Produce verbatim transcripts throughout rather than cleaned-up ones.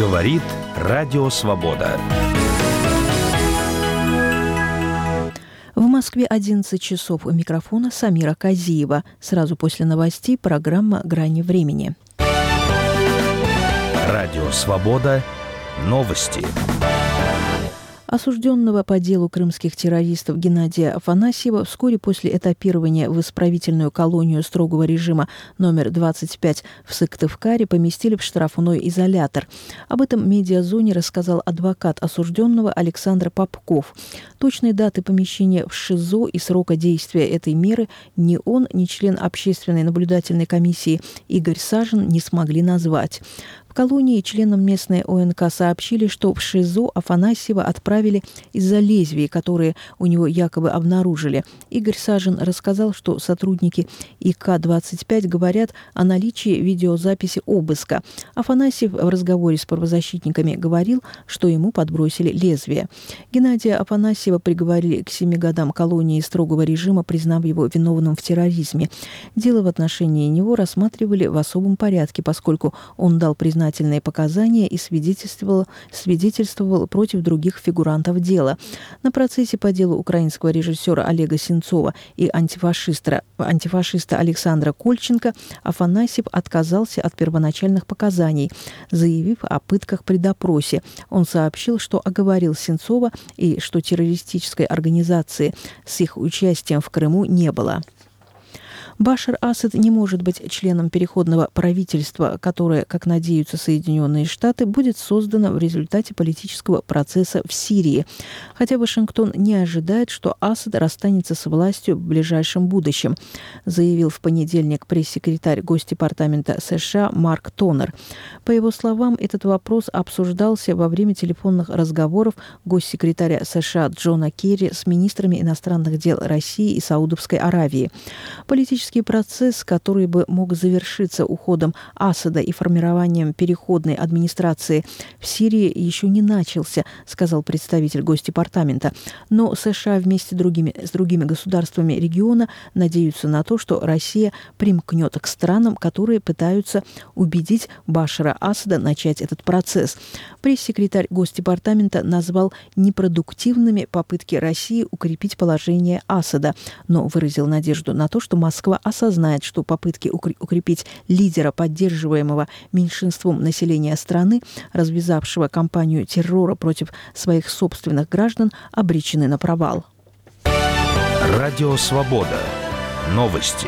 Говорит Радио Свобода. В Москве одиннадцать часов. У микрофона Самира Казиева. Сразу после новостей программа «Грани времени». Радио Свобода. Новости. Осужденного по делу крымских террористов Геннадия Афанасьева вскоре после этапирования в исправительную колонию строгого режима номер двадцать пять в Сыктывкаре поместили в штрафной изолятор. Об этом медиазоне рассказал адвокат осужденного Александр Попков. Точной даты помещения в ШИЗО и срока действия этой меры ни он, ни член общественной наблюдательной комиссии Игорь Сажин не смогли назвать. В колонии членам местной ОНК сообщили, что в ШИЗО Афанасьева отправили из-за лезвий, которые у него якобы обнаружили. Игорь Сажин рассказал, что сотрудники И К двадцать пять говорят о наличии видеозаписи обыска. Афанасьев в разговоре с правозащитниками говорил, что ему подбросили лезвие. Геннадия Афанасьева приговорили к семи годам колонии строгого режима, признав его виновным в терроризме. Дело в отношении него рассматривали в особом порядке, поскольку он дал признание показания и свидетельствовал, свидетельствовал против других фигурантов дела. На процессе по делу украинского режиссера Олега Сенцова и антифашиста, антифашиста Александра Кольченко Афанасьев отказался от первоначальных показаний, заявив о пытках при допросе. Он сообщил, что оговорил Сенцова и что террористической организации с их участием в Крыму не было. Башар Асад не может быть членом переходного правительства, которое, как надеются Соединенные Штаты, будет создано в результате политического процесса в Сирии. Хотя Вашингтон не ожидает, что Асад расстанется с властью в ближайшем будущем, заявил в понедельник пресс-секретарь Госдепартамента США Марк Тонер. По его словам, этот вопрос обсуждался во время телефонных разговоров госсекретаря США Джона Керри с министрами иностранных дел России и Саудовской Аравии. Политический процесс, который бы мог завершиться уходом Асада и формированием переходной администрации в Сирии, еще не начался, сказал представитель Госдепартамента. Но США вместе с другими, с другими государствами региона надеются на то, что Россия примкнет к странам, которые пытаются убедить Башара Асада начать этот процесс. Пресс-секретарь Госдепартамента назвал непродуктивными попытки России укрепить положение Асада, но выразил надежду на то, что Москва осознает, что попытки укрепить лидера, поддерживаемого меньшинством населения страны, развязавшего кампанию террора против своих собственных граждан, обречены на провал. Радио Свобода. Новости.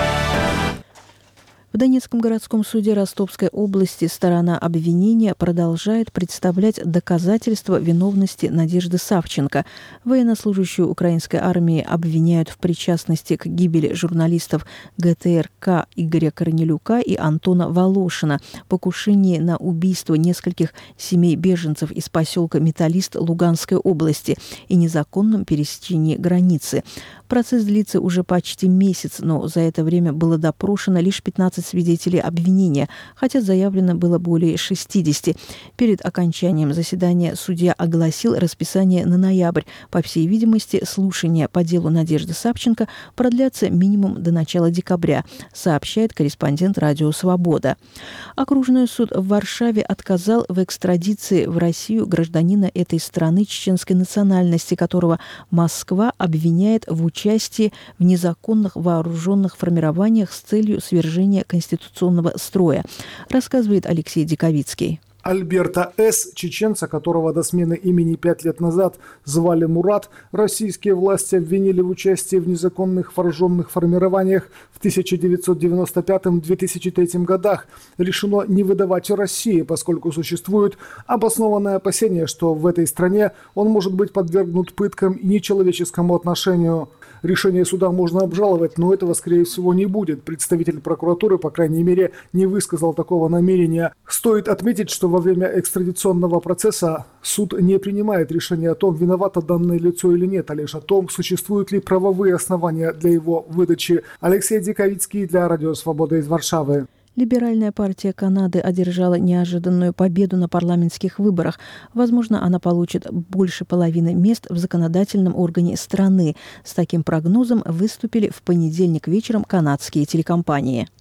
В Донецком городском суде Ростовской области сторона обвинения продолжает представлять доказательства виновности Надежды Савченко. Военнослужащую украинской армии обвиняют в причастности к гибели журналистов Г Т Р К Игоря Корнелюка и Антона Волошина, покушении на убийство нескольких семей беженцев из поселка Металлист Луганской области и незаконном пересечении границы. Процесс длится уже почти месяц, но за это время было допрошено лишь пятнадцать свидетелей обвинения, хотя заявлено было более шестидесяти. Перед окончанием заседания судья огласил расписание на ноябрь. По всей видимости, слушания по делу Надежды Савченко продлятся минимум до начала декабря, сообщает корреспондент Радио Свобода. Окружной суд в Варшаве отказал в экстрадиции в Россию гражданина этой страны чеченской национальности, которого Москва обвиняет в участии в незаконных вооруженных формированиях с целью свержения конституционного строя, рассказывает Алексей Диковицкий. Альберта С., чеченца, которого до смены имени пять лет назад звали Мурат, российские власти обвинили в участии в незаконных вооруженных формированиях в тысяча девятьсот девяносто пятом — две тысячи третьем годах. Решено не выдавать России, поскольку существует обоснованное опасение, что в этой стране он может быть подвергнут пыткам и нечеловеческому отношению. Решение суда можно обжаловать, но этого, скорее всего, не будет. Представитель прокуратуры, по крайней мере, не высказал такого намерения. Стоит отметить, что во время экстрадиционного процесса суд не принимает решение о том, виновато данное лицо или нет, а лишь о том, существуют ли правовые основания для его выдачи. Алексей Диковицкий для Радио Свобода из Варшавы. Либеральная партия Канады одержала неожиданную победу на парламентских выборах. Возможно, она получит больше половины мест в законодательном органе страны. С таким прогнозом выступили в понедельник вечером канадские телекомпании.